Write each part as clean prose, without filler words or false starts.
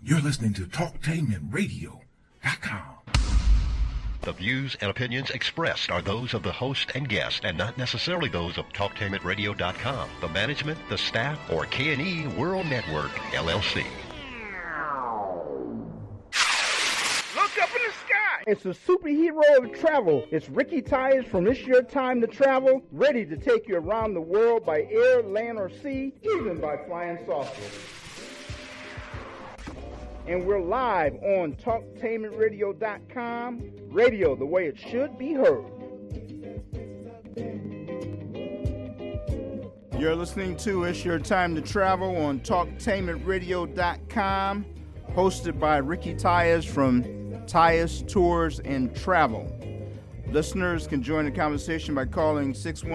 You're listening to TalkTainmentRadio.com. The views and opinions expressed are those of the host and guest and not necessarily those of TalkTainmentRadio.com, the management, the staff, or K&E World Network, LLC. Look up in the sky! It's a superhero of travel. It's Ricky Tires from It's Your Time to Travel, ready to take you around the world by air, land, or sea, even by flying saucers. And we're live on TalkTainmentRadio.com, radio the way it should be heard. You're listening to It's Your Time to Travel on TalkTainmentRadio.com, hosted by Ricky Tires from Tires, Tours, and Travel. Listeners can join the conversation by calling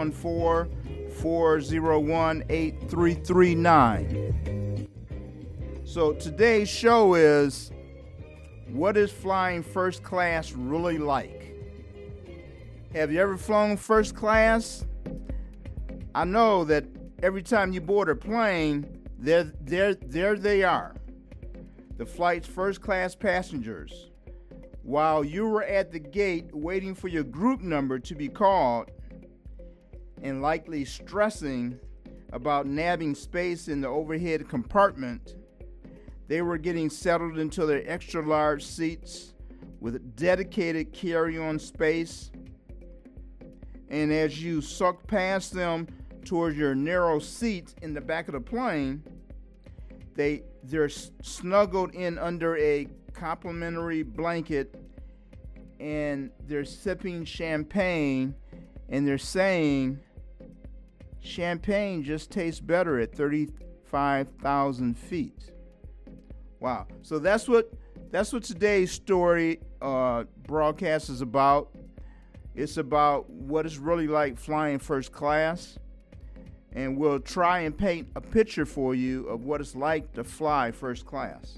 614-401-8339. So today's show is, what is flying first class really like? Have you ever flown first class? I know that every time you board a plane, there they are, the flight's first class passengers. While you were at the gate waiting for your group number to be called and likely stressing about nabbing space in the overhead compartment, they were getting settled into their extra large seats with dedicated carry-on space. And as you sucked past them towards your narrow seats in the back of the plane, they're snuggled in under a complimentary blanket and they're sipping champagne and they're saying, champagne just tastes better at 35,000 feet. Wow. So that's what today's story broadcast is about. It's about what it's really like flying first class. And we'll try and paint a picture for you of what it's like to fly first class.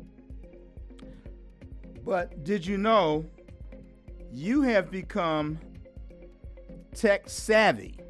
But did you know you have become tech savvy?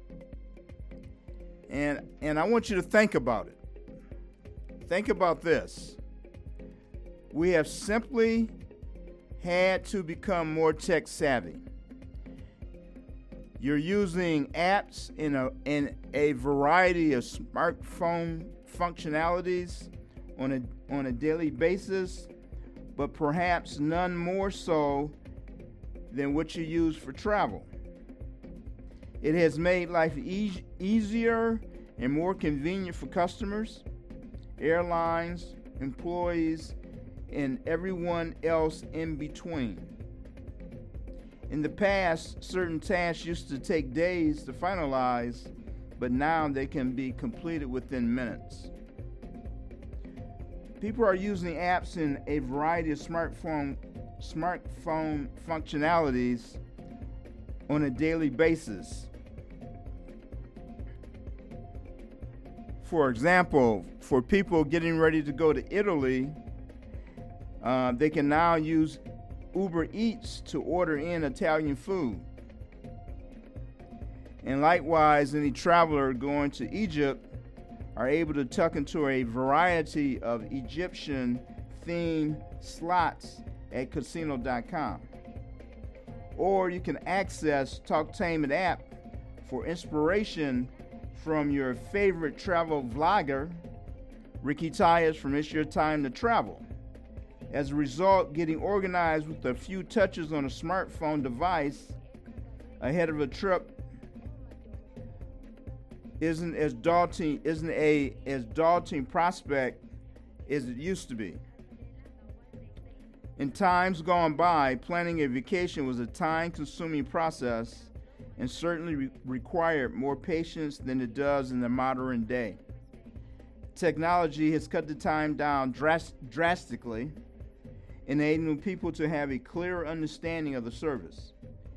And I want you to think about it. Think about this. We have simply had to become more tech savvy. You're using apps in a variety of smartphone functionalities on a daily basis, but perhaps none more so than what you use for travel. It has made life easier and more convenient for customers, airlines, employees, and everyone else in between. In the past, certain tasks used to take days to finalize, but now they can be completed within minutes. People are using apps in a variety of smartphone functionalities on a daily basis. For example, for people getting ready to go to Italy, they can now use Uber Eats to order in Italian food. And likewise, any traveler going to Egypt are able to tuck into a variety of Egyptian-themed slots at casino.com. Or you can access Talktainment app for inspiration from your favorite travel vlogger, Ricky Tires from It's Your Time to Travel. As a result, getting organized with a few touches on a smartphone device ahead of a trip isn't a as daunting prospect as it used to be. In times gone by, planning a vacation was a time-consuming process and certainly required more patience than it does in the modern day. Technology has cut the time down drastically, enabling people to have a clearer understanding of the service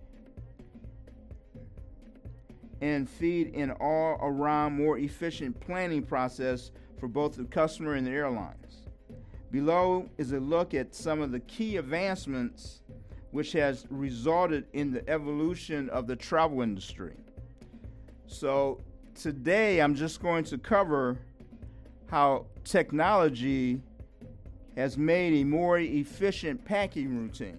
and feed an all-around more efficient planning process for both the customer and the airlines. Below is a look at some of the key advancements which has resulted in the evolution of the travel industry. So today I'm just going to cover how technology has made a more efficient packing routine.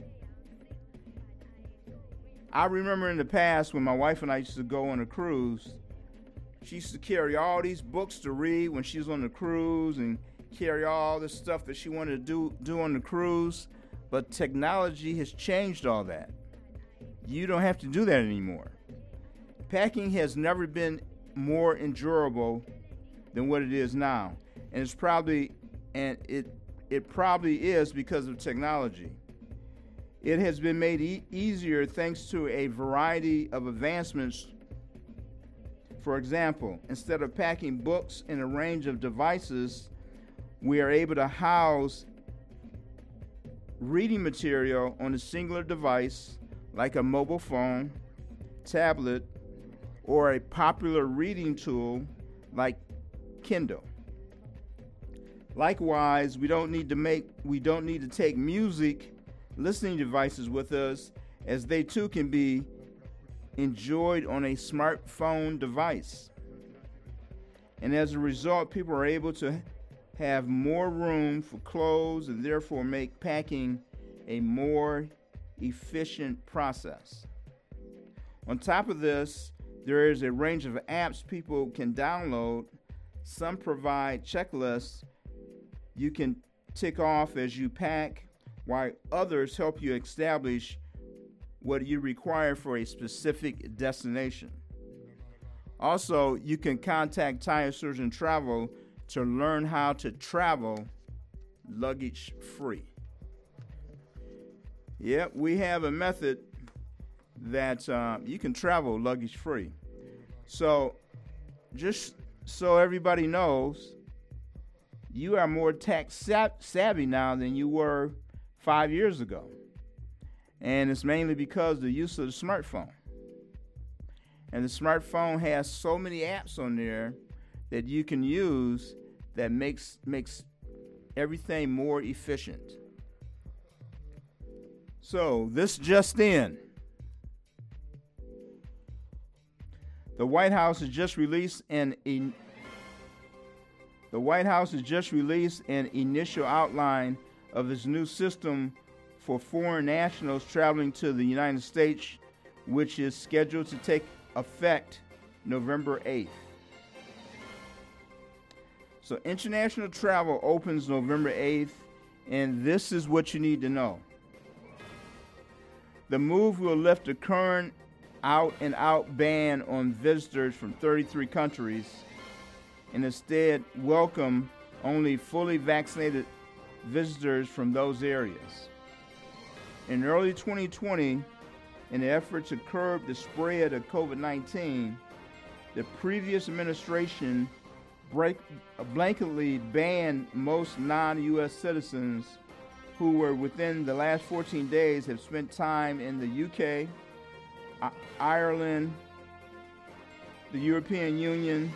I remember in the past when my wife and I used to go on a cruise, she used to carry all these books to read when she was on the cruise and carry all the stuff that she wanted to do on the cruise. But technology has changed all that. You don't have to do that anymore. Packing has never been more endurable than what it is now. And it probably is because of technology. It has been made easier thanks to a variety of advancements. For example, instead of packing books in a range of devices, we are able to house reading material on a singular device like a mobile phone, tablet, or a popular reading tool like Kindle. Likewise, we don't need to take music listening devices with us, as they too can be enjoyed on a smartphone device. And as a result, people are able to have more room for clothes and therefore make packing a more efficient process. On top of this, there is a range of apps people can download. Some provide checklists you can tick off as you pack, while others help you establish what you require for a specific destination. Also, you can contact Tire Surgeon Travel to learn how to travel luggage-free. Yep, we have a method that you can travel luggage-free. So, just so everybody knows, you are more tax savvy now than you were 5 years ago. And it's mainly because of the use of the smartphone. And the smartphone has so many apps on there that you can use that makes everything more efficient. So, this just in. The White House has just released an initial outline of its new system for foreign nationals traveling to the United States, which is scheduled to take effect November 8th. So international travel opens November 8th, and this is what you need to know. The move will lift the current out-and-out ban on visitors from 33 countries and instead welcome only fully vaccinated visitors from those areas. In early 2020, in an effort to curb the spread of COVID-19, the previous administration blanketly banned most non-U.S. citizens who were within the last 14 days have spent time in the UK, Ireland, the European Union,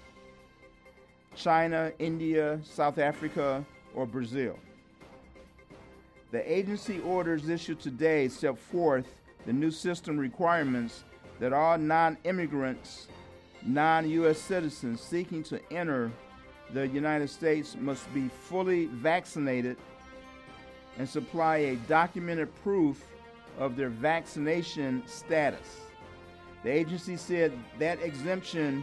China, India, South Africa, or Brazil. The agency orders issued today set forth the new system requirements that all non-immigrants, non-U.S. citizens seeking to enter the United States must be fully vaccinated and supply a documented proof of their vaccination status. The agency said that exemption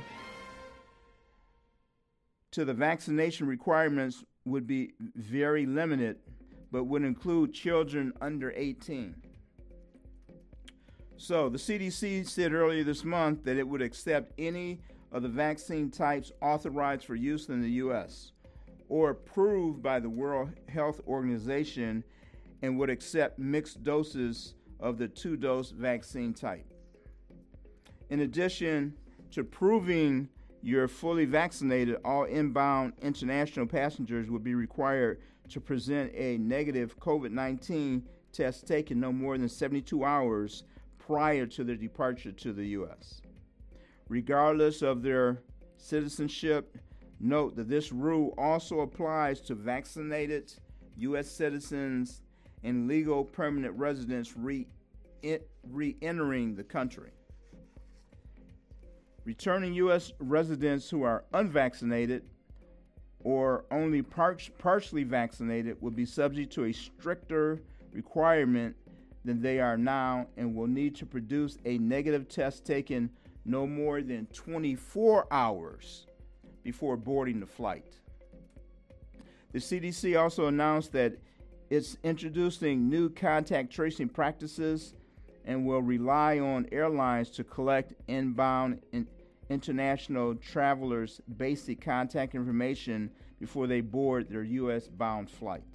to the vaccination requirements would be very limited, but would include children under 18. So the CDC said earlier this month that it would accept any of the vaccine types authorized for use in the U.S. or approved by the World Health Organization, and would accept mixed doses of the 2-dose vaccine type. In addition to proving you're fully vaccinated, all inbound international passengers would be required to present a negative COVID-19 test taken no more than 72 hours prior to their departure to the U.S. Regardless of their citizenship, note that this rule also applies to vaccinated U.S. citizens and legal permanent residents re-entering the country. Returning U.S. residents who are unvaccinated or only partially vaccinated will be subject to a stricter requirement than they are now and will need to produce a negative test taken no more than 24 hours before boarding the flight. The CDC also announced that it's introducing new contact tracing practices and will rely on airlines to collect inbound international travelers' basic contact information before they board their U.S.-bound flight.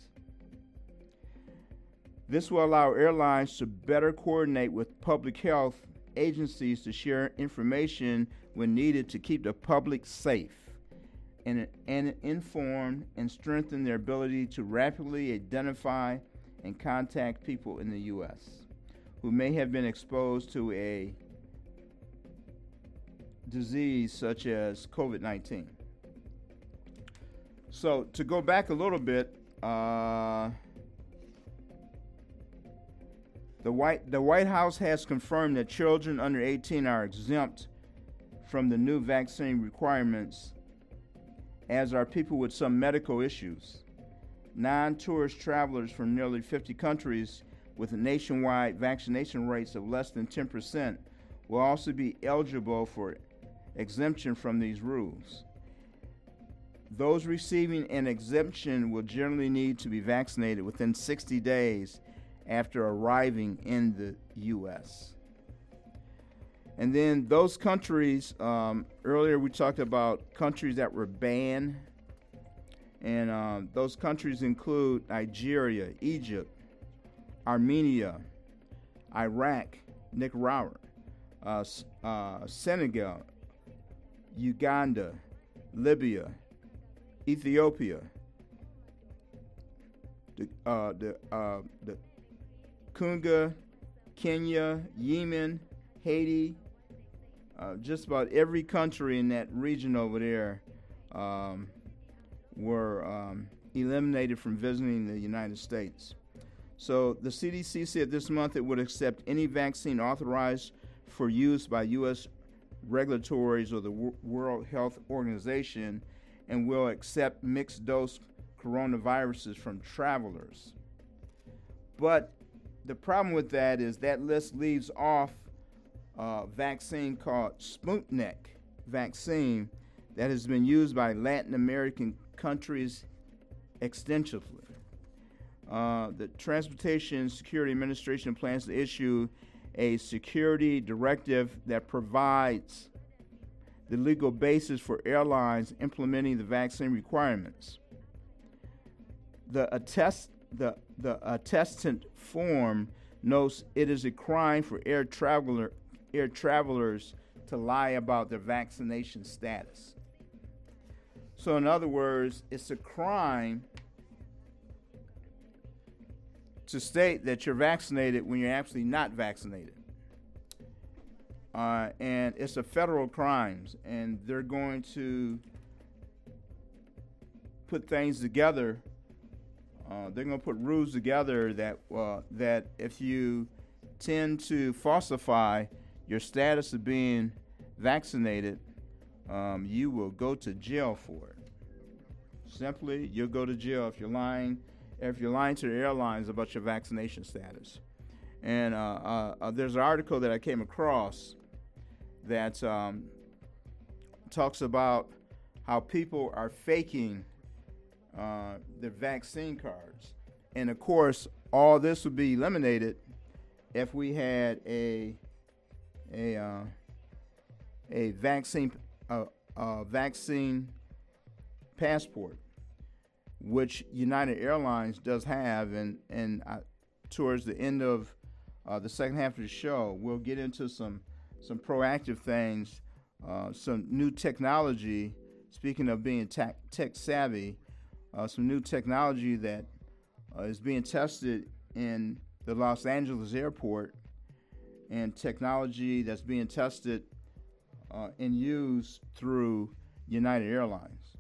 This will allow airlines to better coordinate with public health agencies to share information when needed to keep the public safe and informed and strengthen their ability to rapidly identify and contact people in the U.S. who may have been exposed to a disease such as COVID-19. So to go back a little bit, the White House has confirmed that children under 18 are exempt from the new vaccine requirements, as are people with some medical issues. Non-tourist travelers from nearly 50 countries with nationwide vaccination rates of less than 10% will also be eligible for exemption from these rules. Those receiving an exemption will generally need to be vaccinated within 60 days after arriving in the U.S. And then those countries, earlier we talked about countries that were banned, and those countries include Nigeria, Egypt, Armenia, Iraq, Nicaragua, Senegal, Uganda, Libya, Ethiopia, the Congo, Kenya, Yemen, Haiti, just about every country in that region over there were eliminated from visiting the United States. So the CDC said this month it would accept any vaccine authorized for use by U.S. regulators or the World Health Organization, and will accept mixed-dose coronaviruses from travelers. But the problem with that is that list leaves off a vaccine called Sputnik vaccine that has been used by Latin American countries extensively. The Transportation Security Administration plans to issue a security directive that provides the legal basis for airlines implementing the vaccine requirements. The attestant form notes it is a crime for air travelers to lie about their vaccination status. So in other words, it's a crime to state that you're vaccinated when you're actually not vaccinated. And it's a federal crime, and they're going to put things together. They're going to put rules together that if you tend to falsify your status of being vaccinated, you will go to jail for it. Simply, you'll go to jail if you're lying to the airlines about your vaccination status. And there's an article that I came across that talks about how people are faking their vaccine cards. And of course, all this would be eliminated if we had a vaccine passport, which United Airlines does have, and towards the end of the second half of the show, we'll get into some proactive things, some new technology. Speaking of being tech savvy, some new technology that is being tested in the Los Angeles airport, and technology that's being tested and used through United Airlines.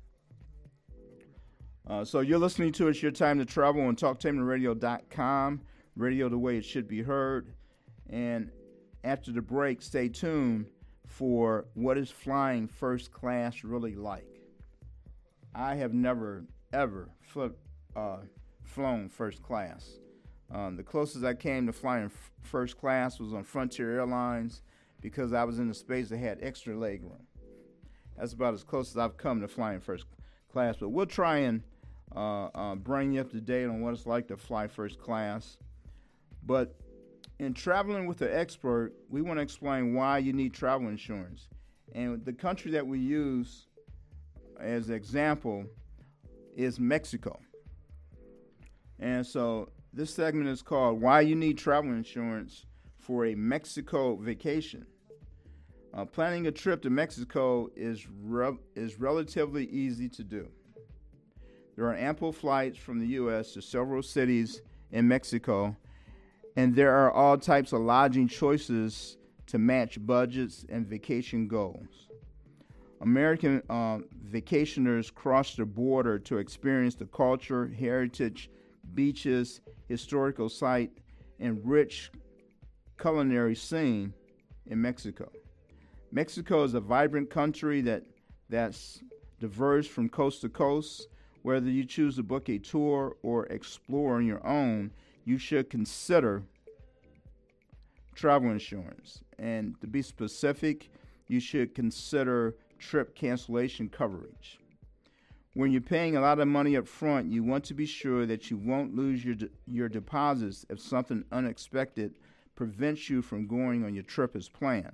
So you're listening to It's Your Time to Travel on TalkTainmentRadio.com, radio the way it should be heard. And after the break, stay tuned for What is Flying First Class Really Like? I have never ever flown first class. The closest I came to flying first class was on Frontier Airlines because I was in a space that had extra leg room. That's about as close as I've come to flying first class. But we'll try and bring you up to date on what it's like to fly first class. But in traveling with an expert, we want to explain why you need travel insurance. And the country that we use as an example is Mexico. And so this segment is called Why You Need Travel Insurance for a Mexico Vacation. Planning a trip to Mexico is relatively easy to do. There are ample flights from the U.S. to several cities in Mexico, and there are all types of lodging choices to match budgets and vacation goals. American vacationers cross the border to experience the culture, heritage, beaches, historical site, and rich culinary scene in Mexico. Mexico is a vibrant country that's diverse from coast to coast. Whether you choose to book a tour or explore on your own, you should consider travel insurance. And to be specific, you should consider trip cancellation coverage. When you're paying a lot of money up front, you want to be sure that you won't lose your deposits if something unexpected prevents you from going on your trip as planned.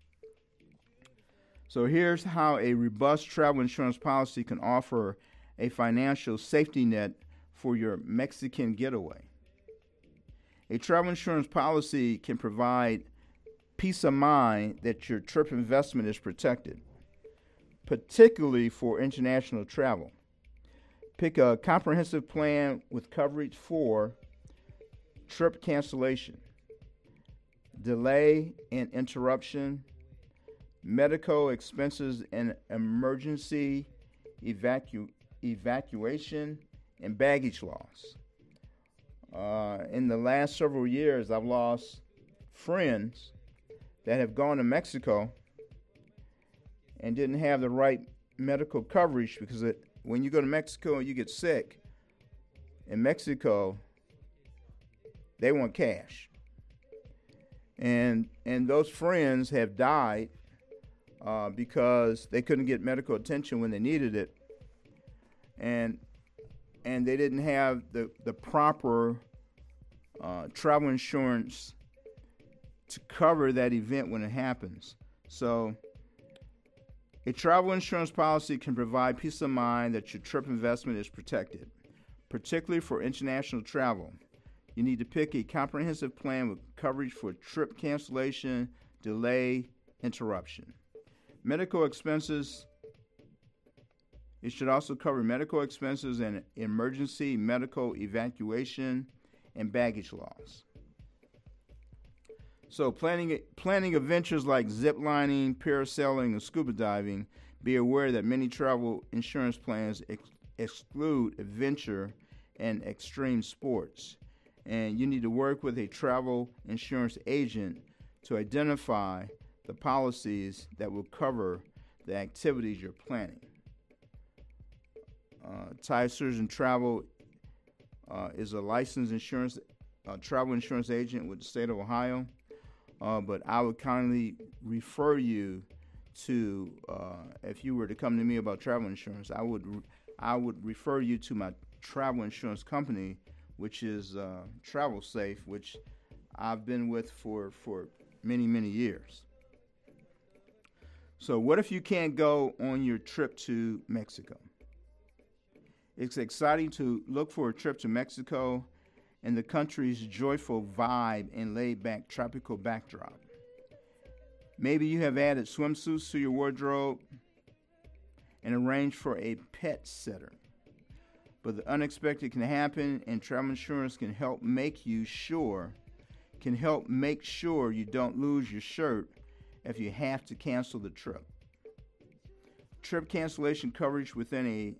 So here's how a robust travel insurance policy can offer a financial safety net for your Mexican getaway. A travel insurance policy can provide peace of mind that your trip investment is protected, particularly for international travel. Pick a comprehensive plan with coverage for trip cancellation, delay and interruption, medical expenses and emergency evacuation, and baggage loss. In the last several years, I've lost friends that have gone to Mexico and didn't have the right medical coverage because when you go to Mexico and you get sick, in Mexico, they want cash. And those friends have died because they couldn't get medical attention when they needed it. And they didn't have the proper travel insurance to cover that event when it happens. So a travel insurance policy can provide peace of mind that your trip investment is protected, particularly for international travel. You need to pick a comprehensive plan with coverage for trip cancellation, delay, interruption. Medical expenses. It should also cover medical expenses and emergency medical evacuation and baggage loss. So planning adventures like zip lining, parasailing, and scuba diving, be aware that many travel insurance plans exclude adventure and extreme sports. And you need to work with a travel insurance agent to identify the policies that will cover the activities you're planning. Thai Surgeon Travel is a licensed travel insurance agent with the state of Ohio, but I would kindly refer you to, if you were to come to me about travel insurance, I would refer you to my travel insurance company, which is Travel Safe, which I've been with for many, many years. So what if you can't go on your trip to Mexico? It's exciting to look for a trip to Mexico and the country's joyful vibe and laid-back tropical backdrop. Maybe you have added swimsuits to your wardrobe and arranged for a pet sitter. But the unexpected can happen, and travel insurance can help make sure you don't lose your shirt if you have to cancel the trip. Trip cancellation coverage within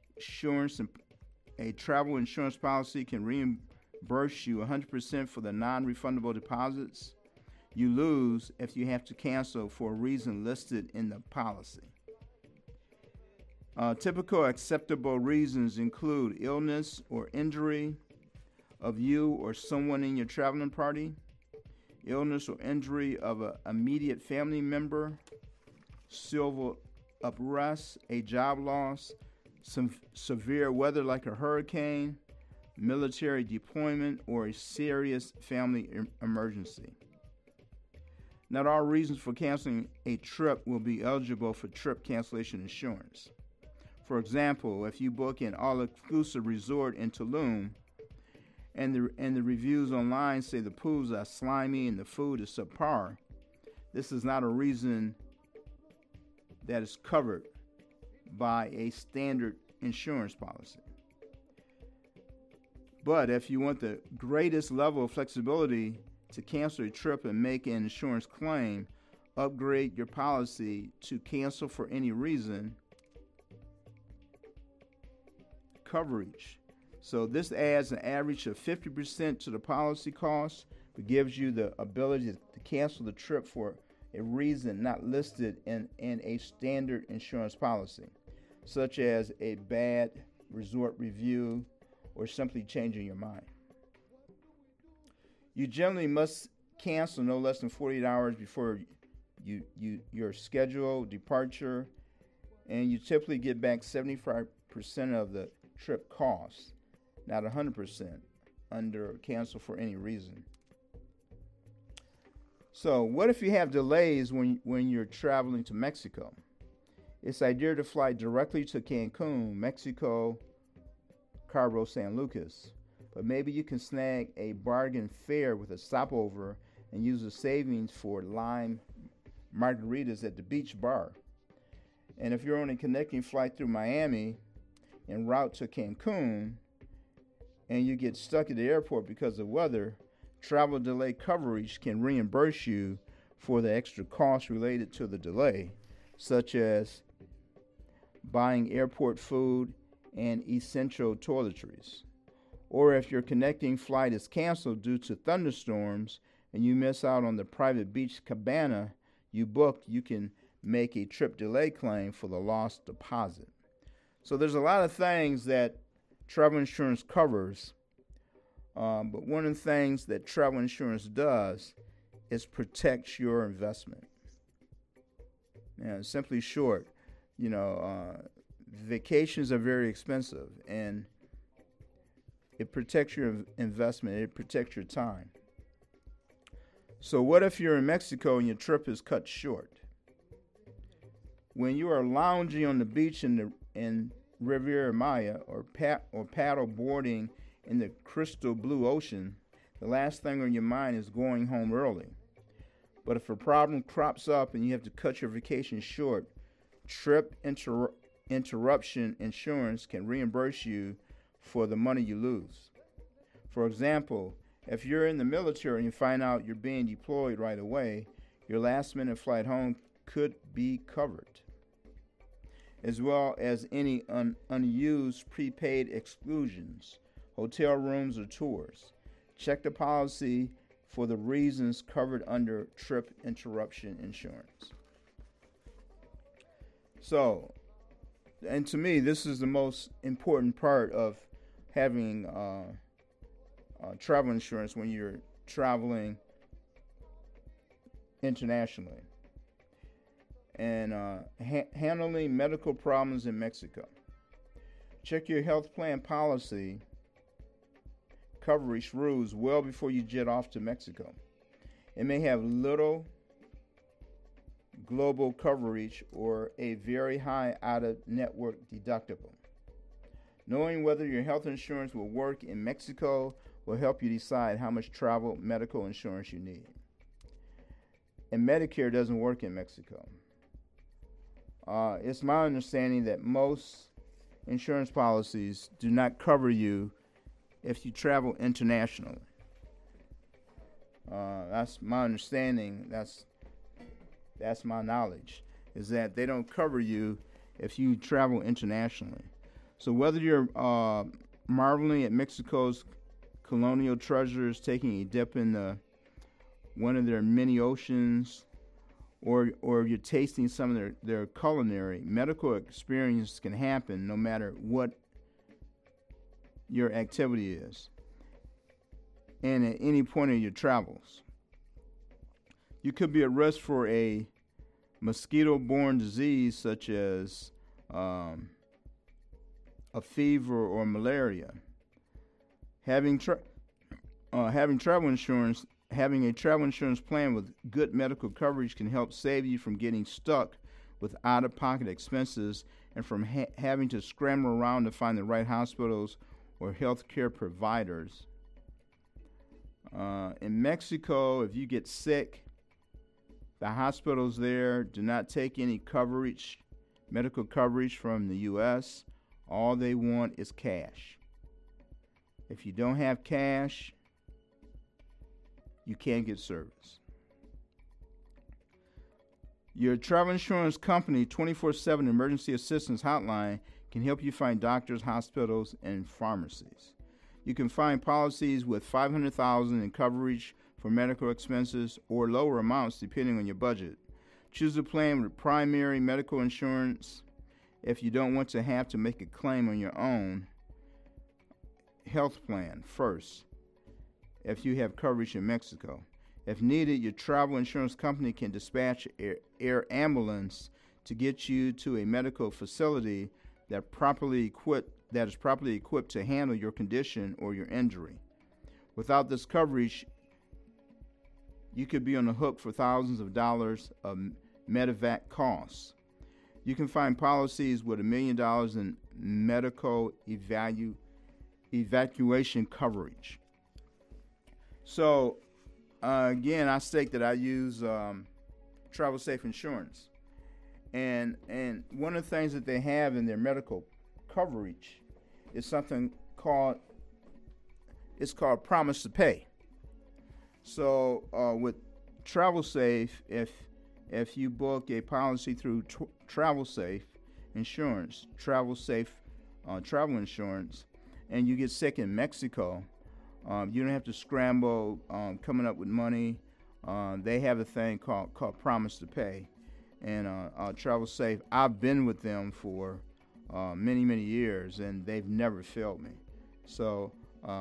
a travel insurance policy can reimburse you 100% for the non-refundable deposits you lose if you have to cancel for a reason listed in the policy. Typical acceptable reasons include illness or injury of you or someone in your traveling party, illness or injury of an immediate family member, civil unrest, a job loss, some severe weather like a hurricane, military deployment, or a serious family emergency. Not all reasons for canceling a trip will be eligible for trip cancellation insurance. For example, if you book an all-inclusive resort in Tulum and the reviews online say the pools are slimy and the food is subpar, this is not a reason that is covered by a standard insurance policy. But if you want the greatest level of flexibility to cancel a trip and make an insurance claim, upgrade your policy to cancel for any reason coverage. So this adds an average of 50% to the policy cost, but gives you the ability to cancel the trip for a reason not listed in a standard insurance policy, such as a bad resort review or simply changing your mind. You generally must cancel no less than 48 hours before your scheduled departure, and you typically get back 75% of the trip costs, not 100% under cancel for any reason. So what if you have delays when you're traveling to Mexico? It's ideal to fly directly to Cancun, Mexico, Cabo San Lucas, but maybe you can snag a bargain fare with a stopover and use the savings for lime margaritas at the beach bar. And if you're on a connecting flight through Miami en route to Cancun and you get stuck at the airport because of weather, travel delay coverage can reimburse you for the extra costs related to the delay, such as buying airport food and essential toiletries. Or if your connecting flight is canceled due to thunderstorms and you miss out on the private beach cabana you booked, you can make a trip delay claim for the lost deposit. So there's a lot of things that travel insurance covers, but one of the things that travel insurance does is protects your investment. And simply short, vacations are very expensive, and it protects your investment. It protects your time. So what if you're in Mexico and your trip is cut short? When you are lounging on the beach in Riviera Maya or paddle boarding in the crystal blue ocean, the last thing on your mind is going home early. But if a problem crops up and you have to cut your vacation short, trip interruption insurance can reimburse you for the money you lose. For example, if you're in the military and you find out you're being deployed right away, your last-minute flight home could be covered, as well as any unused prepaid exclusions, hotel rooms, or tours. Check the policy for the reasons covered under trip interruption insurance. So, and to me, this is the most important part of having travel insurance when you're traveling internationally. And handling medical problems in Mexico. Check your health plan policy coverage rules well before you jet off to Mexico. It may have little global coverage or a very high out-of-network deductible. Knowing whether your health insurance will work in Mexico will help you decide how much travel medical insurance you need. And Medicare doesn't work in Mexico. It's my understanding that most insurance policies do not cover you if you travel internationally. That's my understanding. That's my knowledge, is that they don't cover you if you travel internationally. So whether you're marveling at Mexico's colonial treasures, taking a dip in one of their many oceans, or you're tasting some of their culinary, medical experience can happen no matter what your activity is and at any point in your travels. You could be at risk for a mosquito-borne disease such as a fever or malaria. Having travel insurance, having a travel insurance plan with good medical coverage can help save you from getting stuck with out-of-pocket expenses and from having to scramble around to find the right hospitals or healthcare providers. In Mexico, if you get sick, the hospitals there do not take any coverage, medical coverage from the U.S. All they want is cash. If you don't have cash, you can't get service. Your travel insurance company 24/7 emergency assistance hotline can help you find doctors, hospitals, and pharmacies. You can find policies with $500,000 in coverage for medical expenses or lower amounts depending on your budget. Choose a plan with primary medical insurance if you don't want to have to make a claim on your own. Health plan first if you have coverage in Mexico. If needed, your travel insurance company can dispatch air ambulance to get you to a medical facility that is properly equipped to handle your condition or your injury. Without this coverage, you could be on the hook for thousands of dollars of medevac costs. You can find policies with $1 million in medical evacuation coverage. So, again, I state that I use Travel Safe Insurance. And one of the things that they have in their medical coverage is something called Promise to Pay. So with Travel Safe, if you book a policy through Travel Safe Insurance, Travel Safe travel insurance, and you get sick in Mexico, you don't have to scramble coming up with money. They have a thing called Promise to Pay, and Travel Safe. I've been with them for many years, and they've never failed me. So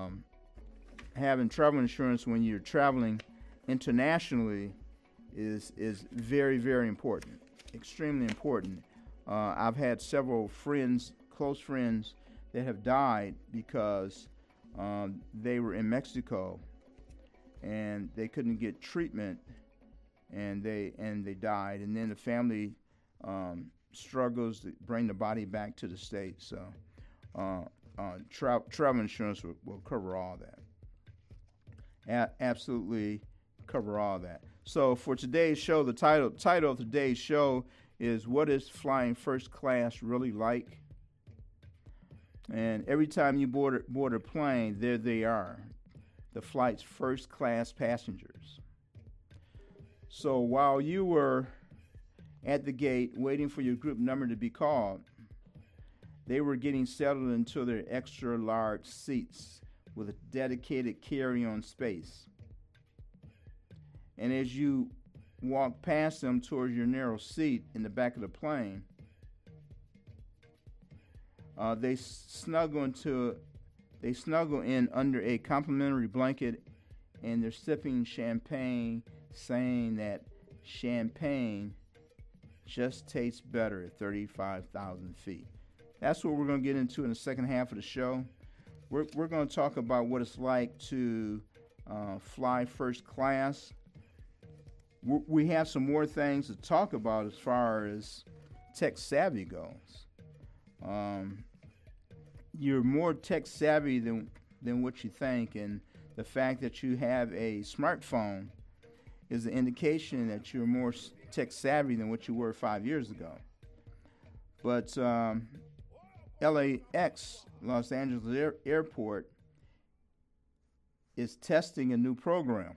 having travel insurance when you're traveling internationally is very important, extremely important. I've had several close friends that have died because they were in Mexico and they couldn't get treatment, and they died, and then the family struggles to bring the body back to the States. So travel insurance will cover all that. Absolutely cover all that. So for today's show, the title of today's show is "What is Flying First Class Really Like?" And every time you board a plane, there they are, the flight's first class passengers. So while you were at the gate waiting for your group number to be called, they were getting settled into their extra large seats with a dedicated carry-on space. And as you walk past them towards your narrow seat in the back of the plane, they snuggle in under a complimentary blanket, and they're sipping champagne, saying that champagne just tastes better at 35,000 feet. That's what we're going to get into in the second half of the show. We're going to talk about what it's like to fly first class. We have some more things to talk about as far as tech savvy goes. You're more tech savvy than what you think, and the fact that you have a smartphone is an indication that you're more tech savvy than what you were 5 years ago. But LAX, Los Angeles Airport, is testing a new program.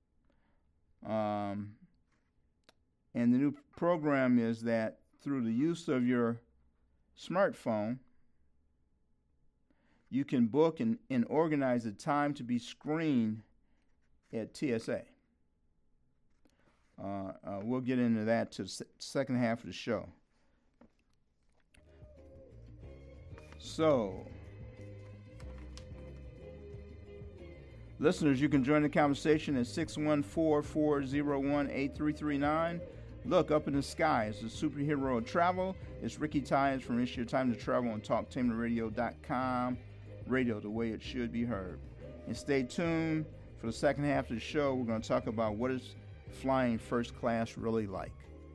And the new program is that through the use of your smartphone, you can book and organize a time to be screened at TSA. We'll get into that to the second half of the show. So, listeners, you can join the conversation at 614-401-8339. Look up in the sky. It's the superhero of travel. It's Ricky Tyers from It's Your Time to Travel on TalkTainmentRadio.com. Radio, the way it should be heard. And stay tuned for the second half of the show. We're going to talk about what is flying first class really like.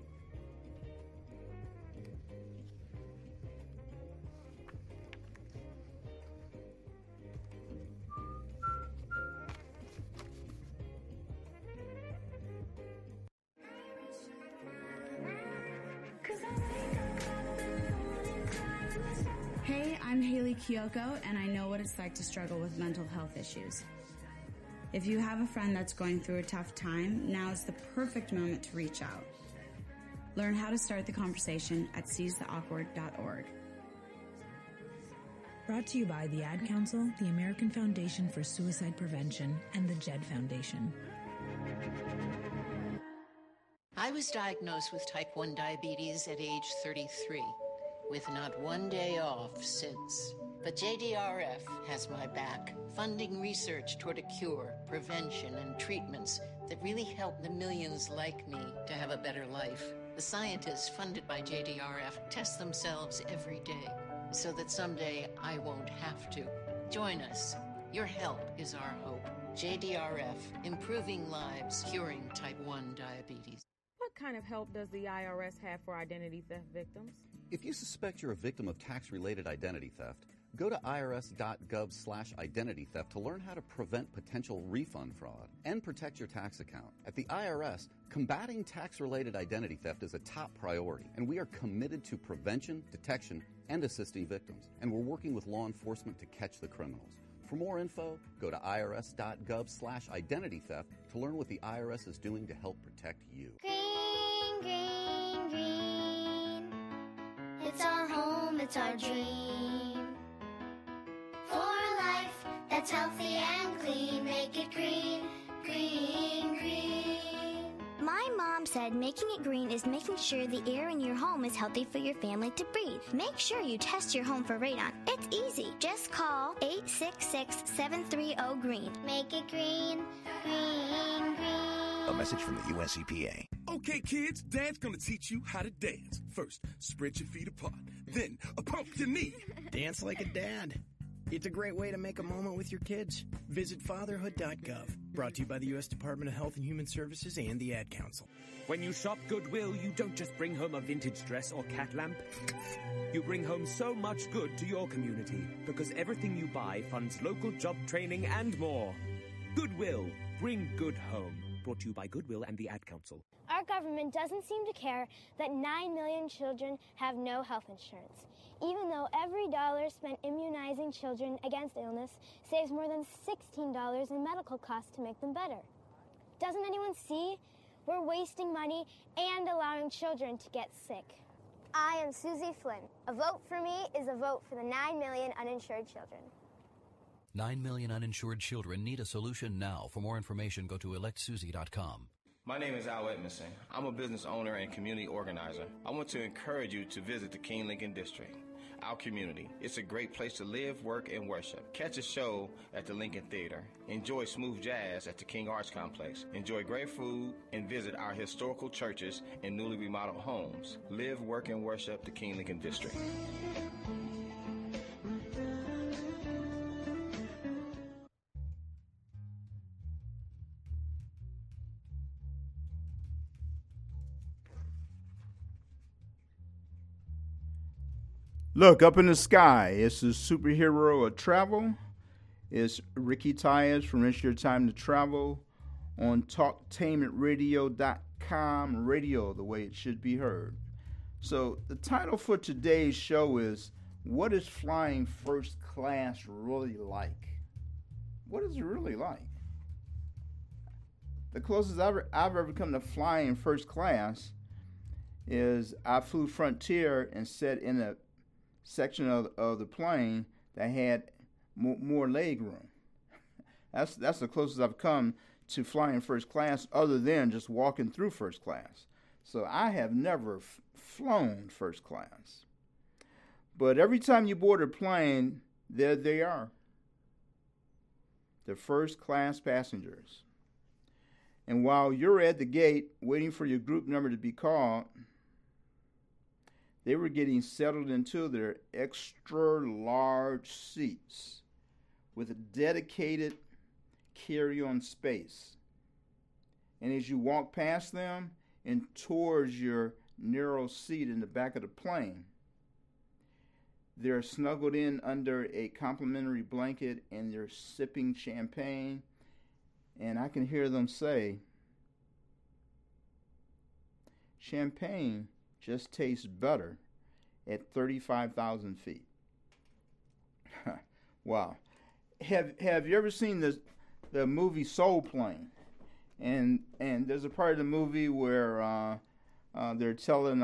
Hey, I'm Haley Kiyoko, and I know what it's like to struggle with mental health issues. If you have a friend that's going through a tough time, now is the perfect moment to reach out. Learn how to start the conversation at seizetheawkward.org. Brought to you by the Ad Council, the American Foundation for Suicide Prevention, and the JED Foundation. I was diagnosed with type 1 diabetes at age 33, with not one day off since. But JDRF has my back, funding research toward a cure, prevention, and treatments that really help the millions like me to have a better life. The scientists funded by JDRF test themselves every day so that someday I won't have to. Join us. Your help is our hope. JDRF, improving lives, curing type 1 diabetes. What kind of help does the IRS have for identity theft victims? If you suspect you're a victim of tax-related identity theft, go to irs.gov/identity theft to learn how to prevent potential refund fraud and protect your tax account. At the IRS, combating tax-related identity theft is a top priority, and we are committed to prevention, detection, and assisting victims. And we're working with law enforcement to catch the criminals. For more info, go to irs.gov/identity theft to learn what the IRS is doing to help protect you. Green, green, green. It's our home, it's our dream. For a life that's healthy and clean, make it green, green, green. My mom said making it green is making sure the air in your home is healthy for your family to breathe. Make sure you test your home for radon. It's easy. Just call 866-730-GREEN. Make it green, green, green. A message from the U.S. EPA. Okay, kids, Dad's gonna teach you how to dance. First, spread your feet apart. Then, pump your knee. Dance like a dad. It's a great way to make a moment with your kids. Visit fatherhood.gov. Brought to you by the U.S. Department of Health and Human Services and the Ad Council. When you shop Goodwill, you don't just bring home a vintage dress or cat lamp. You bring home so much good to your community because everything you buy funds local job training and more. Goodwill. Bring good home. Brought to you by Goodwill and the Ad Council. Our government doesn't seem to care that 9 million children have no health insurance, even though every dollar spent immunizing children against illness saves more than $16 in medical costs to make them better. Doesn't anyone see? We're wasting money and allowing children to get sick. I am Susie Flynn. A vote for me is a vote for the 9 million uninsured children. 9 million uninsured children need a solution now. For more information, go to electsusie.com. My name is Al Edmondson. I'm a business owner and community organizer. I want to encourage you to visit the King Lincoln District, our community. It's a great place to live, work, and worship. Catch a show at the Lincoln Theater. Enjoy smooth jazz at the King Arts Complex. Enjoy great food and visit our historical churches and newly remodeled homes. Live, work, and worship the King Lincoln District. Look up in the sky. It's the superhero of travel. It's Ricky Tyers from It's Your Time to Travel on TalkTainmentRadio.com. Radio, the way it should be heard. So the title for today's show is, what is flying first class really like? What is it really like? The closest I've ever come to flying first class is I flew Frontier and sat in a section of the plane that had more leg room. That's the closest I've come to fly in first class other than just walking through first class. So I have never flown first class. But every time you board a plane, there they are, the first class passengers. And while you're at the gate waiting for your group number to be called, they were getting settled into their extra large seats with a dedicated carry-on space. And as you walk past them and towards your narrow seat in the back of the plane, they're snuggled in under a complimentary blanket and they're sipping champagne. And I can hear them say, champagne just tastes better at 35,000 feet. Wow. Have you ever seen the movie Soul Plane? And there's a part of the movie where they're telling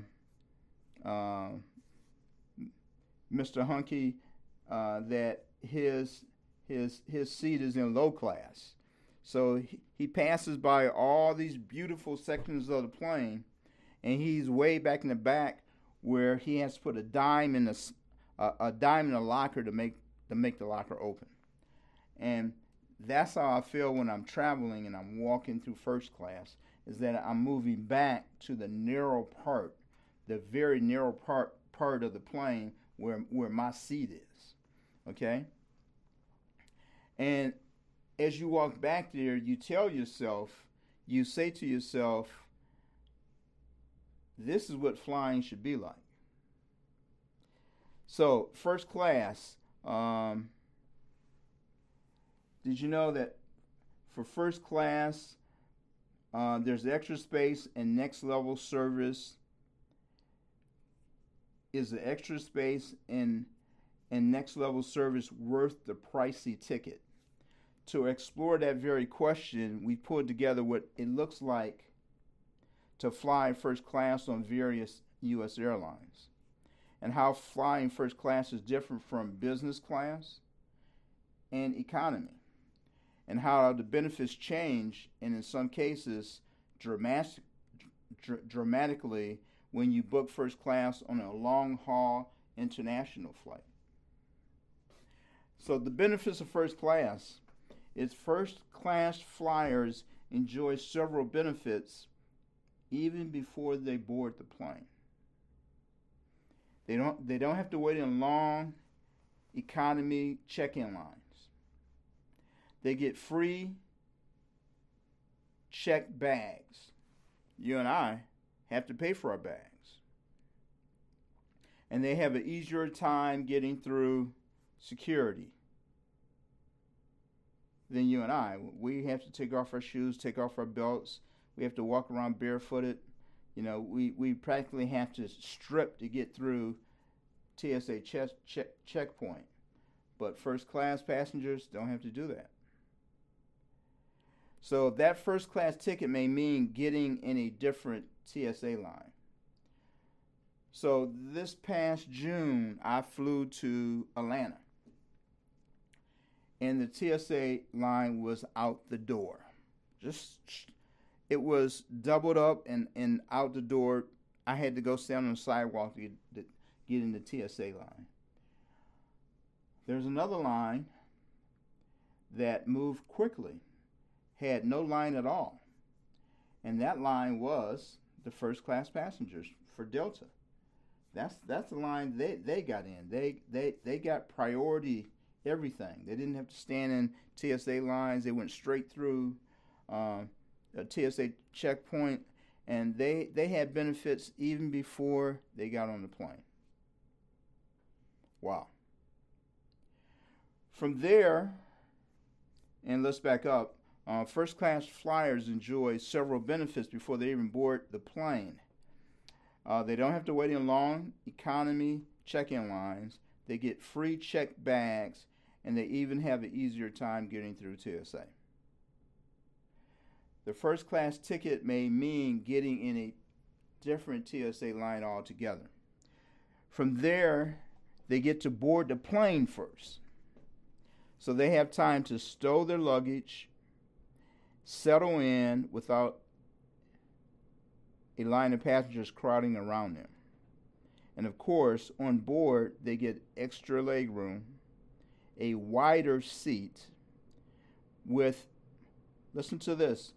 Mr. Hunky that his seat is in low class. So he passes by all these beautiful sections of the plane, and he's way back in the back where he has to put a dime in the locker to make the locker open. And that's how I feel when I'm traveling and I'm walking through first class, is that I'm moving back to the narrow part, the very narrow part of the plane where my seat is. Okay? And as you walk back there, you say to yourself, this is what flying should be like. So, first class, did you know that for first class, there's extra space and next level service? Is the extra space and next level service worth the pricey ticket? To explore that very question, we put together what it looks like to fly first class on various U.S. airlines, and how flying first class is different from business class and economy, and how the benefits change, and in some cases dramatically when you book first class on a long-haul international flight. So the benefits of first class is first class flyers enjoy several benefits even before they board the plane. They don't have to wait in long economy check-in lines. They get free checked bags. You and I have to pay for our bags. And they have an easier time getting through security than you and I. We have to take off our shoes, take off our belts. We have to walk around barefooted. You know, we practically have to strip to get through TSA checkpoint. But first class passengers don't have to do that. So that first class ticket may mean getting in a different TSA line. So this past June, I flew to Atlanta. And the TSA line was out the door. It was doubled up and out the door. I had to go stand on the sidewalk to get in the TSA line. There's another line that moved quickly, had no line at all. And that line was the first class passengers for Delta. That's the line they got in. They got priority everything. They didn't have to stand in TSA lines. They went straight through a TSA checkpoint, and they had benefits even before they got on the plane. Wow. From there, and let's back up, first class flyers enjoy several benefits before they even board the plane. They don't have to wait in long economy check-in lines. They get free checked bags, and they even have an easier time getting through TSA. The first class ticket may mean getting in a different TSA line altogether. From there, they get to board the plane first. So they have time to stow their luggage settle in without a line of passengers crowding around them. And of course, on board, they get extra leg room, a wider seat with, listen to this,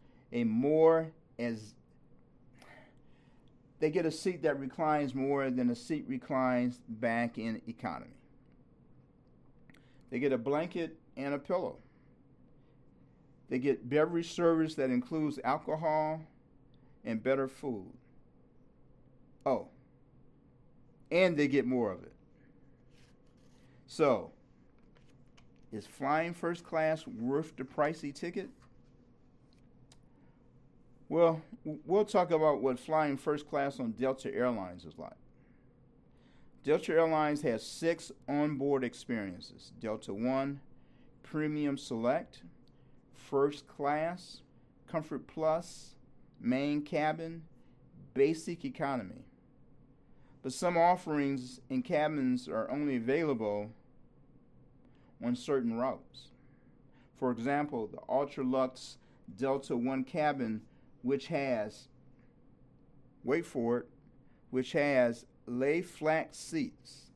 they get a seat that reclines more than a seat reclines back in economy. They get a blanket and a pillow. They get beverage service that includes alcohol and better food. Oh, and they get more of it. So, is flying first class worth the pricey ticket? Well, we'll talk about what flying first class on Delta Airlines is like. Delta Airlines has 6 onboard experiences: Delta One, Premium Select, First Class, Comfort Plus, Main Cabin, Basic Economy. But some offerings in cabins are only available on certain routes. For example, the Ultra-Lux Delta One cabin, which has, wait for it, which has lay flat seats,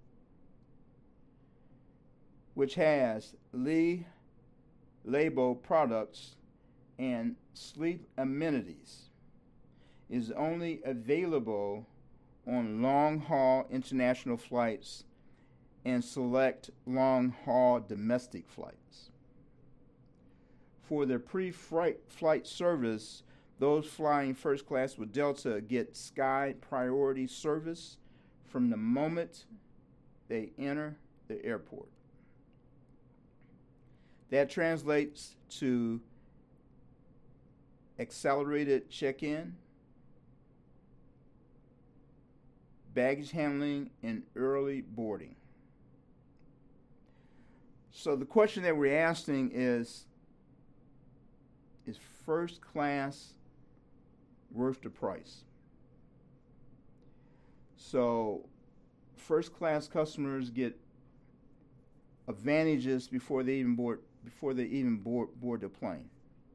which has Lee Labo products and sleep amenities, is only available on long-haul international flights and select long-haul domestic flights. For their pre-flight service, those flying first class with Delta get Sky Priority service from the moment they enter the airport. That translates to accelerated check-in, baggage handling, and early boarding. So the question that we're asking is first class worth the price? So first class customers get advantages before they even board the plane.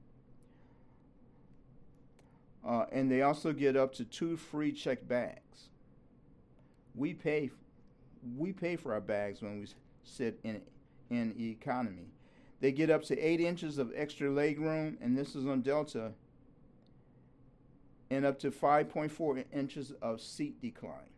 And they also get up to 2 free checked bags. We pay for our bags when we sit in economy. They get up to 8 inches of extra leg room, and this is on Delta, and up to 5.4 inches of seat decline.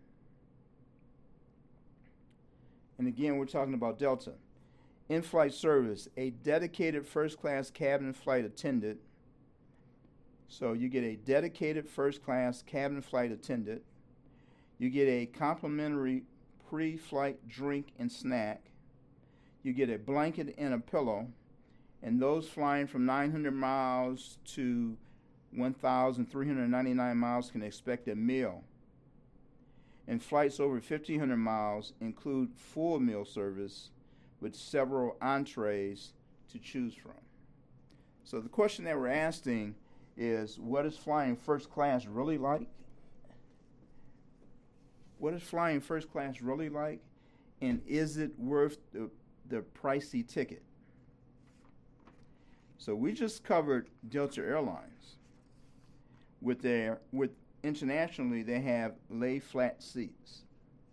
And again, we're talking about Delta. In-flight service, a dedicated first-class cabin flight attendant. So you get a dedicated first-class cabin flight attendant. You get a complimentary pre-flight drink and snack. You get a blanket and a pillow. And those flying from 900 miles to 1,399 miles can expect a meal. And flights over 1,500 miles include full meal service with several entrees to choose from. So the question that we're asking is, what is flying first class really like? What is flying first class really like? And is it worth the pricey ticket? So we just covered Delta Airlines. With internationally, they have lay flat seats.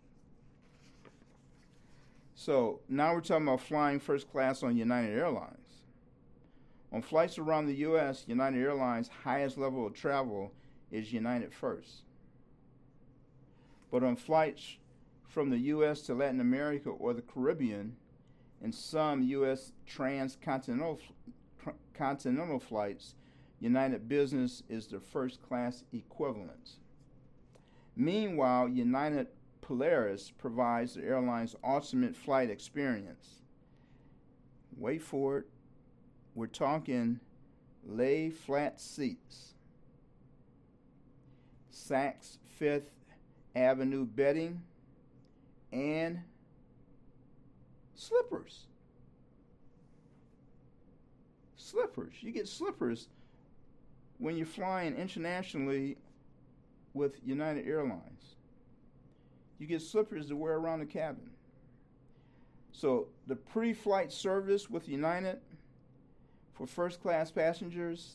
So now we're talking about flying first class on United Airlines. On flights around the U.S., United Airlines' highest level of travel is United First. But on flights from the U.S. to Latin America or the Caribbean, and some U.S. transcontinental flights, United Business is the first class equivalent. Meanwhile, United Polaris provides the airline's ultimate flight experience. Wait for it. We're talking lay flat seats, Saks Fifth Avenue bedding, and slippers. Slippers. You get slippers when you're flying internationally with United Airlines. You get slippers to wear around the cabin. So the pre-flight service with United for first class passengers,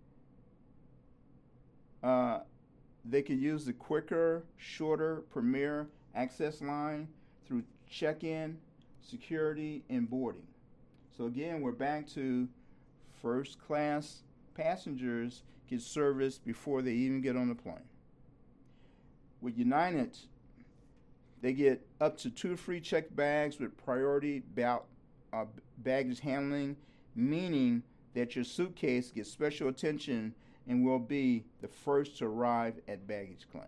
they can use the quicker, shorter Premier Access line through check-in, security, and boarding. So again, we're back to first class passengers get service before they even get on the plane. With United, they get up to 2 free checked bags with priority baggage handling, meaning that your suitcase gets special attention and will be the first to arrive at baggage claim.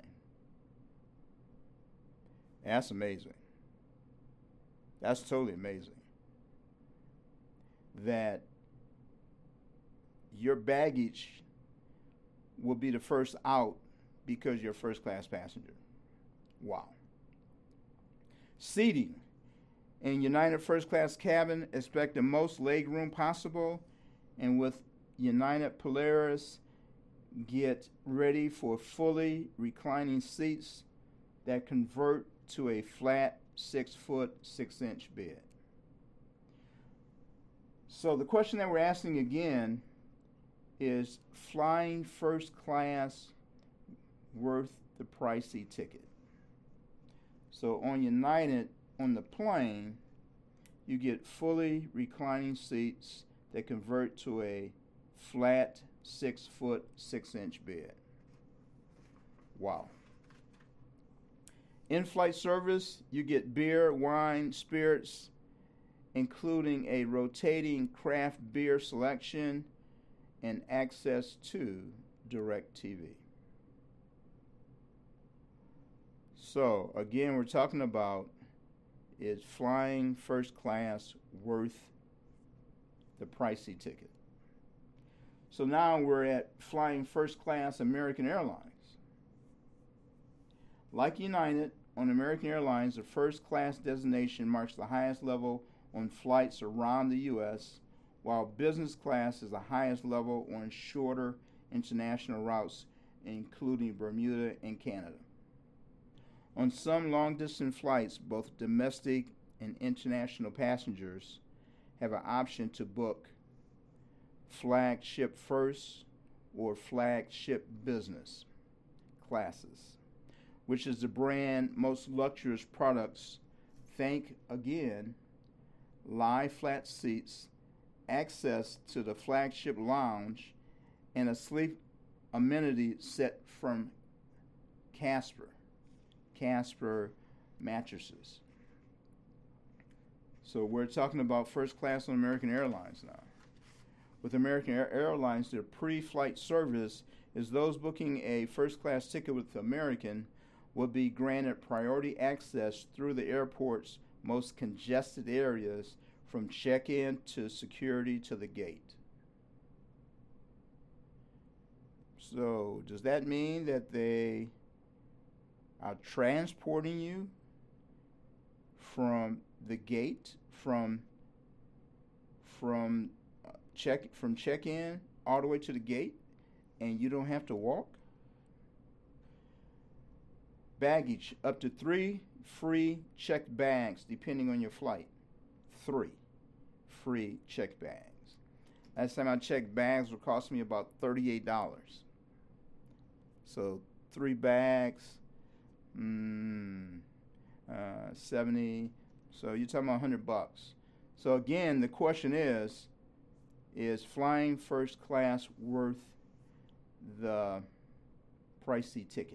That's amazing. That's totally amazing. That your baggage will be the first out because you're a first class passenger. Wow. Seating. In United first class cabin, expect the most leg room possible, and with United Polaris, get ready for fully reclining seats that convert to a flat 6-foot 6-inch bed. So the question that we're asking again is, flying first class worth the pricey ticket? So on United, on the plane, you get fully reclining seats that convert to a flat 6-foot 6-inch bed. Wow. In-flight service, you get beer, wine, spirits, including a rotating craft beer selection and access to DirecTV. So again, we're talking about, is flying first class worth the pricey ticket? So now we're at flying first class American Airlines. Like United, on American Airlines, the first class designation marks the highest level on flights around the U.S., while business class is the highest level on shorter international routes, including Bermuda and Canada. On some long-distance flights, both domestic and international passengers have an option to book flagship first or flagship business classes, which is the brand most luxurious products. Think again, lie flat seats, access to the flagship lounge, and a sleep amenity set from Casper mattresses. So we're talking about first class on American Airlines now. With American Airlines, their pre-flight service is those booking a first class ticket with American will be granted priority access through the airport's most congested areas, from check-in to security to the gate. So does that mean that they are transporting you from the gate, from check-in all the way to the gate, and you don't have to walk? Baggage, up to 3 free checked bags depending on your flight. 3 free checked bags. Last time I checked, bags would cost me about $38. So 3 bags, 70. So you're talking about $100. So again, the question is flying first class worth the pricey ticket?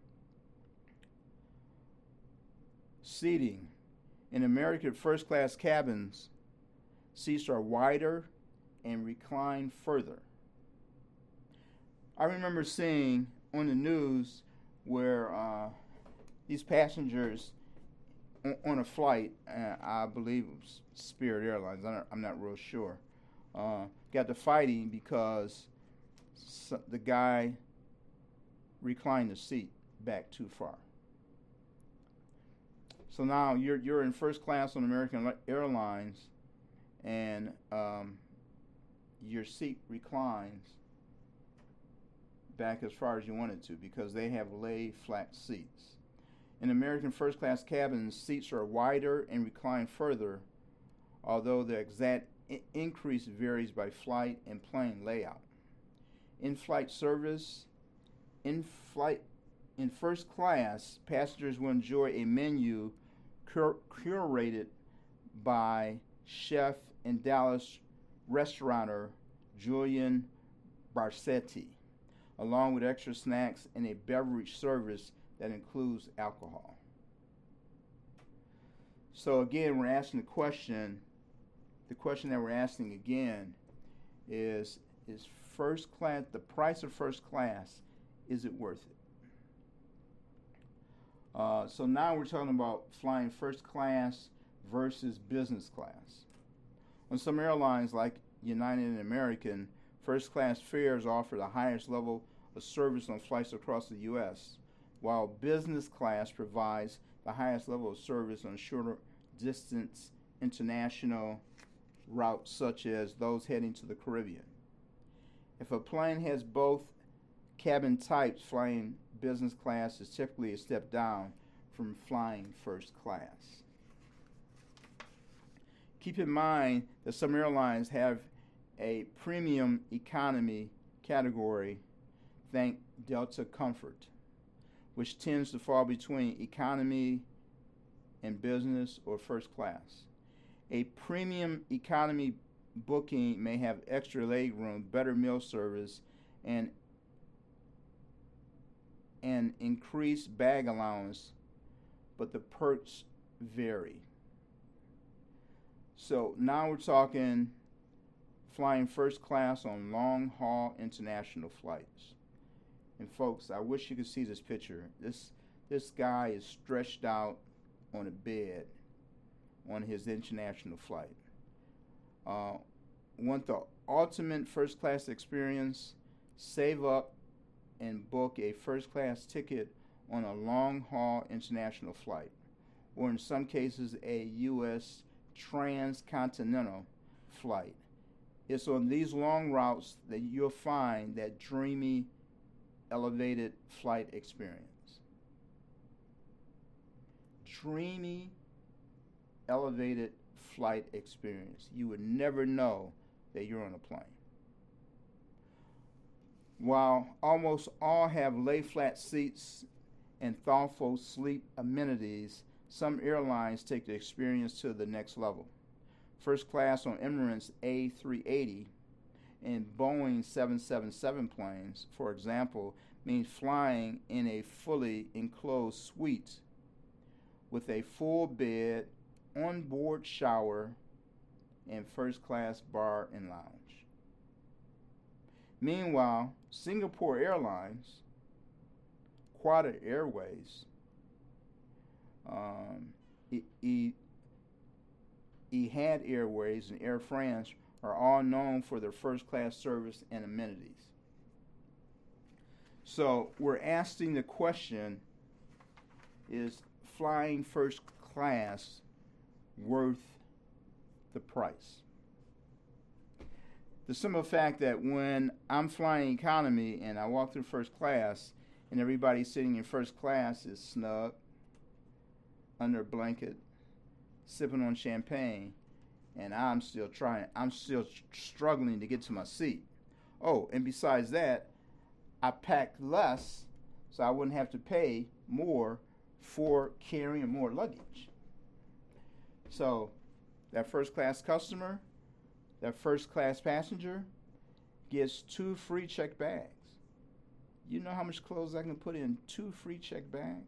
Seating. In American first class cabins, seats are wider and recline further. I remember seeing on the news where these passengers on a flight, I believe it was Spirit Airlines, I'm not real sure, got to fighting because the guy reclined the seat back too far. So now you're in first class on American Airlines, and your seat reclines back as far as you want it to, because they have lay flat seats. In American first class cabins, seats are wider and recline further, although the exact increase varies by flight and plane layout. In-flight service, in first class, passengers will enjoy a menu curated by chef and Dallas restaurateur Julian Barsetti, along with extra snacks and a beverage service that includes alcohol. So again, we're asking the question that we're asking again is first class, the price of first class, is it worth it? So now we're talking about flying first class versus business class. On some airlines like United and American, first class fares offer the highest level of service on flights across the U.S., while business class provides the highest level of service on shorter distance international routes such as those heading to the Caribbean. If a plane has both cabin types, flying business class is typically a step down from flying first class. Keep in mind that some airlines have a premium economy category, think Delta Comfort, which tends to fall between economy and business or first class. A premium economy booking may have extra leg room, better meal service, and increased bag allowance, but the perks vary. So now we're talking flying first class on long-haul international flights. And folks, I wish you could see this picture. This guy is stretched out on a bed on his international flight. Want the ultimate first class experience? Save up and book a first class ticket on a long-haul international flight, or in some cases a U.S. transcontinental flight. It's on these long routes that you'll find that dreamy, elevated flight experience. Dreamy, elevated flight experience. You would never know that you're on a plane. While almost all have lay-flat seats and thoughtful sleep amenities, some airlines take the experience to the next level. First class on Emirates A380 and Boeing 777 planes, for example, means flying in a fully enclosed suite with a full bed, onboard shower, and first-class bar and lounge. Meanwhile, Singapore Airlines, Qatar Airways, Etihad Airways, and Air France are all known for their first-class service and amenities. So we're asking the question, is flying first class worth the price? The simple fact that when I'm flying economy and I walk through first class and everybody sitting in first class is snug, under a blanket, sipping on champagne, and I'm still struggling to get to my seat. Oh, and besides that, I packed less so I wouldn't have to pay more for carrying more luggage. So that first class customer, that first class passenger gets 2 free checked bags. You know how much clothes I can put in 2 free checked bags?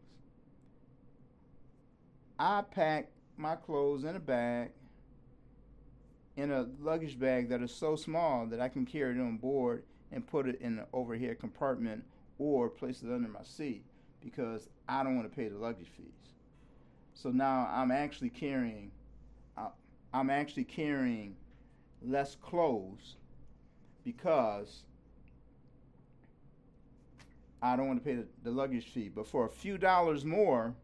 I pack my clothes in a bag, in a luggage bag that is so small that I can carry it on board and put it in the overhead compartment or place it under my seat because I don't want to pay the luggage fees. So now I'm actually carrying less clothes because I don't want to pay the luggage fee. But for a few dollars more,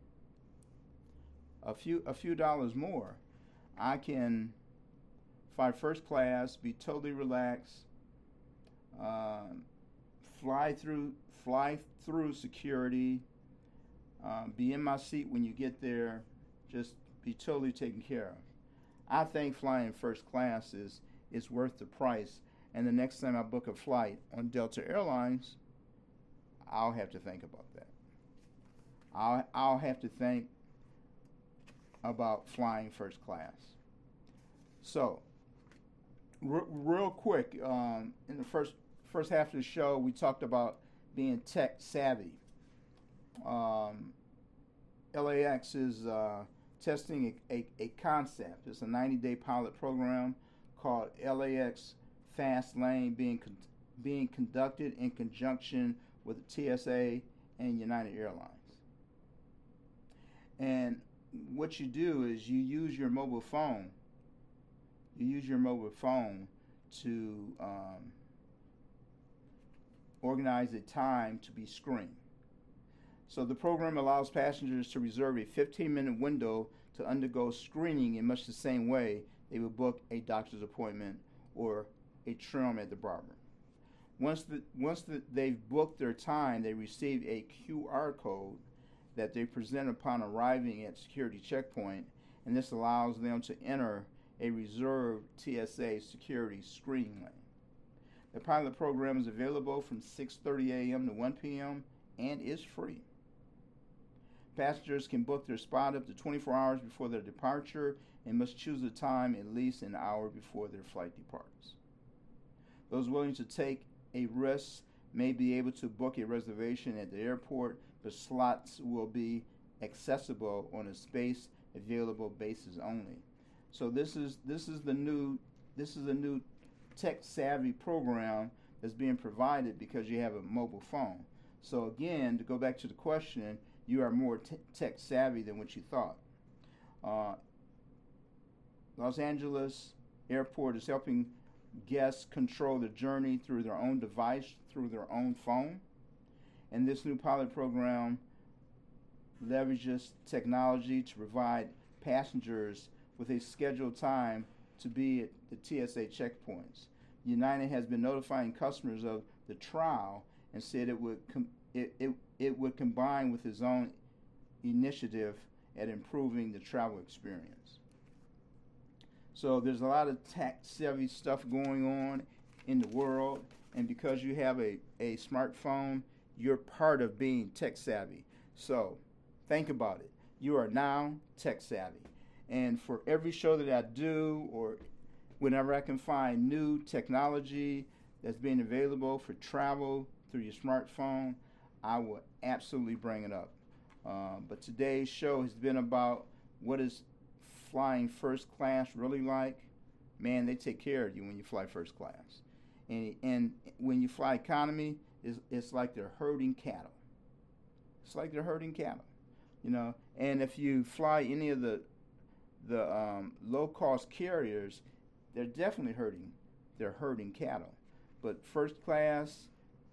I can fly first class, be totally relaxed, fly through security, be in my seat when you get there, just be totally taken care of. I think flying first class is is worth the price. And the next time I book a flight on Delta Airlines, I'll have to think about that. I'll have to think about flying first class. So, real quick, in the first half of the show, we talked about being tech savvy. LAX is testing a concept. It's a 90-day pilot program called LAX Fast Lane being conducted in conjunction with the TSA and United Airlines. And what you do is you use your mobile phone. You use your mobile phone to organize a time to be screened. So the program allows passengers to reserve a 15-minute window to undergo screening in much the same way they would book a doctor's appointment or a trim at the barber. Once they've booked their time, they receive a QR code that they present upon arriving at security checkpoint, and this allows them to enter a reserved TSA security screening lane. The pilot program is available from 6:30 a.m. to 1 p.m. and is free. Passengers can book their spot up to 24 hours before their departure and must choose a time at least an hour before their flight departs. Those willing to take a risk may be able to book a reservation at the airport, but slots will be accessible on a space available basis only. So this is a new tech savvy program that's being provided because you have a mobile phone. So again, to go back to the question, you are more tech savvy than what you thought. Los Angeles Airport is helping guests control the journey through their own device, through their own phone. And this new pilot program leverages technology to provide passengers with a scheduled time to be at the TSA checkpoints. United has been notifying customers of the trial and said it would combine with its own initiative at improving the travel experience. So there's a lot of tech-savvy stuff going on in the world, and because you have a smartphone, you're part of being tech-savvy. So think about it. You are now tech-savvy. And for every show that I do, or whenever I can find new technology that's being available for travel through your smartphone, I will absolutely bring it up. But today's show has been about what is flying first class really like. Man, they take care of you when you fly first class. And when you fly economy, it's like they're herding cattle. It's like they're herding cattle, you know. And if you fly any of the low-cost carriers, they're definitely herding cattle. But first class,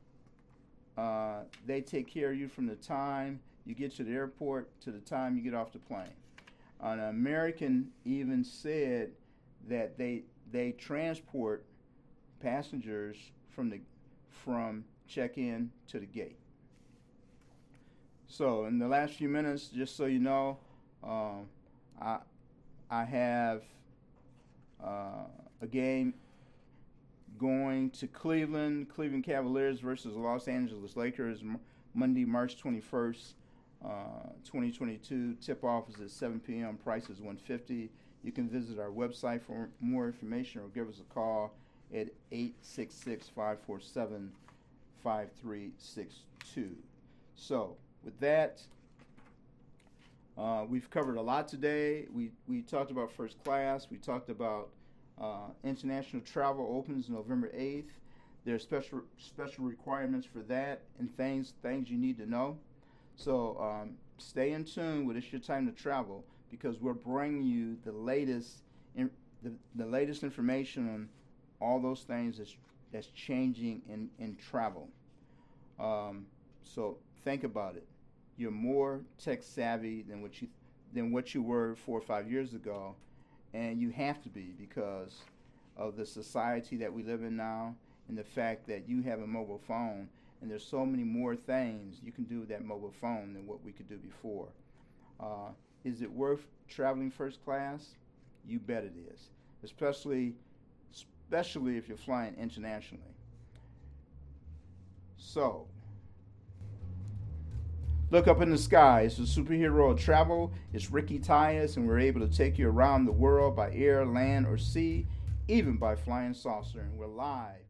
they take care of you from the time you get to the airport to the time you get off the plane. An American even said that they transport passengers from check-in to the gate. So in the last few minutes, just so you know, I have a game going to Cleveland Cavaliers versus Los Angeles Lakers, Monday, March 21st, 2022. Tip-off is at 7 p.m. Price is $150. You can visit our website for more information or give us a call at 866-547-5362. So with that, we've covered a lot today. We talked about first class. We talked about international travel opens November 8th. There are special requirements for that and things you need to know. So stay in tune with It's Your Time to Travel, because we're bringing you the latest information on all those things that's changing in travel. So think about it. You're more tech savvy than what you were 4 or 5 years ago, and you have to be because of the society that we live in now and the fact that you have a mobile phone, and there's so many more things you can do with that mobile phone than what we could do before. Is it worth traveling first class? You bet it is. Especially especially if you're flying internationally. So, look up in the sky. It's the superhero of travel. It's Ricky Tyus, and we're able to take you around the world by air, land, or sea, even by flying saucer. And we're live